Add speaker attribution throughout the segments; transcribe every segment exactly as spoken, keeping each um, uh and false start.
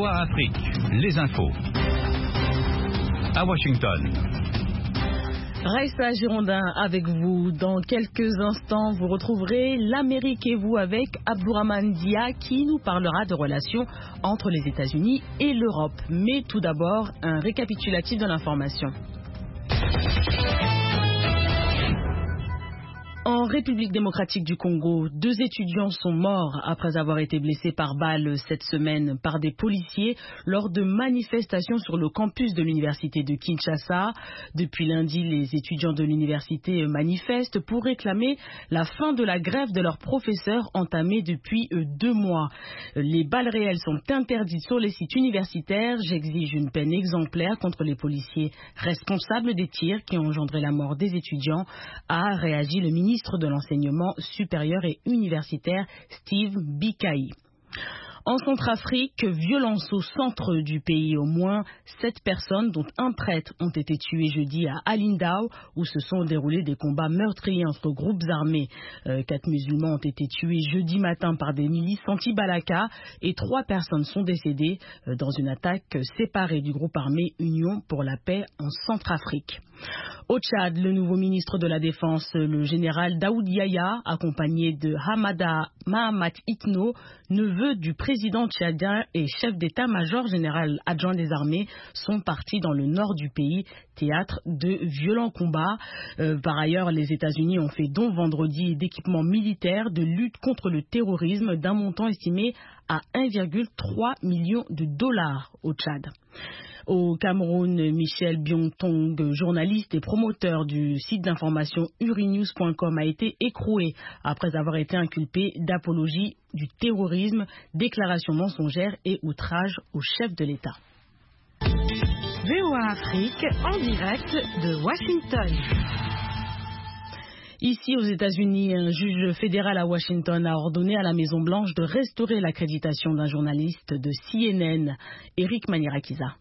Speaker 1: O A Afrique, les infos. À Washington.
Speaker 2: Raissa Girondin avec vous. Dans quelques instants, vous retrouverez l'Amérique et vous avec Abdourahmane Dia qui nous parlera de relations entre les États-Unis et l'Europe. Mais tout d'abord, un récapitulatif de l'information. En République démocratique du Congo, deux étudiants sont morts après avoir été blessés par balle cette semaine par des policiers lors de manifestations sur le campus de l'université de Kinshasa. Depuis lundi, les étudiants de l'université manifestent pour réclamer la fin de la grève de leurs professeurs entamée depuis deux mois. Les balles réelles sont interdites sur les sites universitaires. J'exige une peine exemplaire contre les policiers responsables des tirs qui ont engendré la mort des étudiants, a réagi le ministre ministre de l'enseignement supérieur et universitaire Steve Bikayi. En Centrafrique, violence au centre du pays. Au moins sept personnes, dont un prêtre, ont été tuées jeudi à Alindao, où se sont déroulés des combats meurtriers entre groupes armés. Euh, quatre musulmans ont été tués jeudi matin par des milices anti-Balaka et trois personnes sont décédées euh, dans une attaque séparée du groupe armé Union pour la paix en Centrafrique. Au Tchad, le nouveau ministre de la Défense, le général Daoud Yaya, accompagné de Hamada Mahamat Itno, neveu du président tchadien et chef d'état-major général adjoint des armées, sont partis dans le nord du pays, théâtre de violents combats. Euh, par ailleurs, les États-Unis ont fait don vendredi d'équipements militaires de lutte contre le terrorisme d'un montant estimé à un virgule trois million de dollars au Tchad. Au Cameroun, Michel Biong-Tong, journaliste et promoteur du site d'information urinews point com, a été écroué après avoir été inculpé d'apologie du terrorisme, déclaration mensongère et outrage au chef de l'État.
Speaker 3: V O A Afrique en direct de Washington.
Speaker 2: Ici aux États-Unis, un juge fédéral à Washington a ordonné à la Maison-Blanche de restaurer l'accréditation d'un journaliste de C N N, Eric Manierakiza.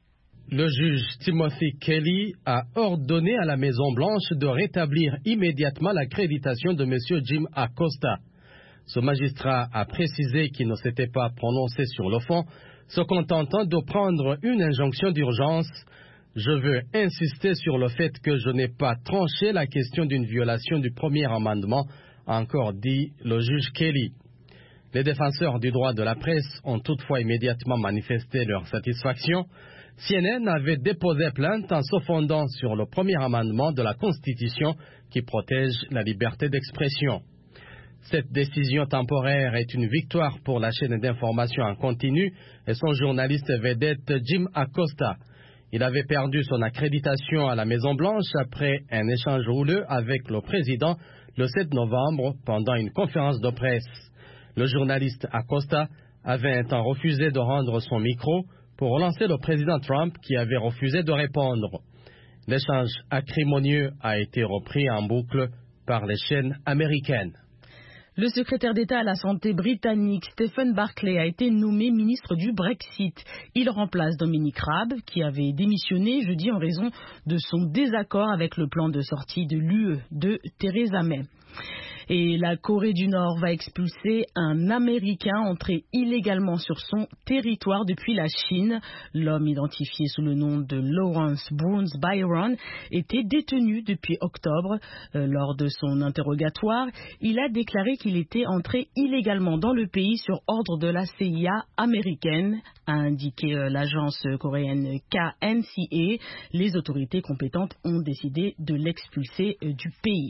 Speaker 4: Le juge Timothy Kelly a ordonné à la Maison-Blanche de rétablir immédiatement l'accréditation de M. Jim Acosta. Ce magistrat a précisé qu'il ne s'était pas prononcé sur le fond, se contentant de prendre une injonction d'urgence. Je veux insister sur le fait que je n'ai pas tranché la question d'une violation du premier amendement, a encore dit le juge Kelly. Les défenseurs du droit de la presse ont toutefois immédiatement manifesté leur satisfaction. C N N avait déposé plainte en se fondant sur le premier amendement de la Constitution qui protège la liberté d'expression. Cette décision temporaire est une victoire pour la chaîne d'information en continu et son journaliste vedette Jim Acosta. Il avait perdu son accréditation à la Maison-Blanche après un échange houleux avec le président le sept novembre pendant une conférence de presse. Le journaliste Acosta avait un temps refusé de rendre son micro pour relancer le président Trump qui avait refusé de répondre. L'échange acrimonieux a été repris en boucle par les chaînes américaines.
Speaker 2: Le secrétaire d'État à la santé britannique Stephen Barclay a été nommé ministre du Brexit. Il remplace Dominic Raab qui avait démissionné jeudi en raison de son désaccord avec le plan de sortie de l'U E de Theresa May. Et la Corée du Nord va expulser un Américain entré illégalement sur son territoire depuis la Chine. L'homme identifié sous le nom de Lawrence Bruns Byron était détenu depuis octobre. Euh, lors de son interrogatoire, il a déclaré qu'il était entré illégalement dans le pays sur ordre de la C I A américaine, a indiqué euh, l'agence coréenne K N C A. Les autorités compétentes ont décidé de l'expulser euh, du pays.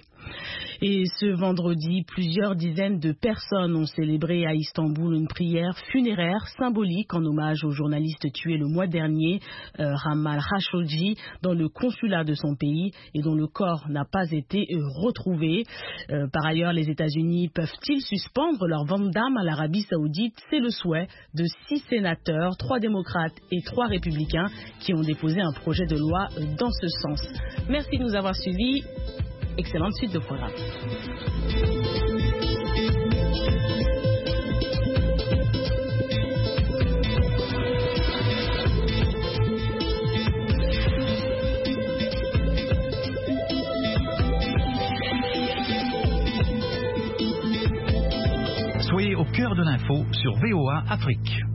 Speaker 2: Et ce vendredi, plusieurs dizaines de personnes ont célébré à Istanbul une prière funéraire symbolique en hommage au journaliste tué le mois dernier, euh, Ramal Khashoggi, dans le consulat de son pays et dont le corps n'a pas été euh, retrouvé. Euh, par ailleurs, les États-Unis peuvent-ils suspendre leur vente d'armes à l'Arabie Saoudite? C'est le souhait de six sénateurs, trois démocrates et trois républicains qui ont déposé un projet de loi euh, dans ce sens. Merci de nous avoir suivis. Excellente suite de programme.
Speaker 1: Soyez au cœur de l'info sur V O A Afrique.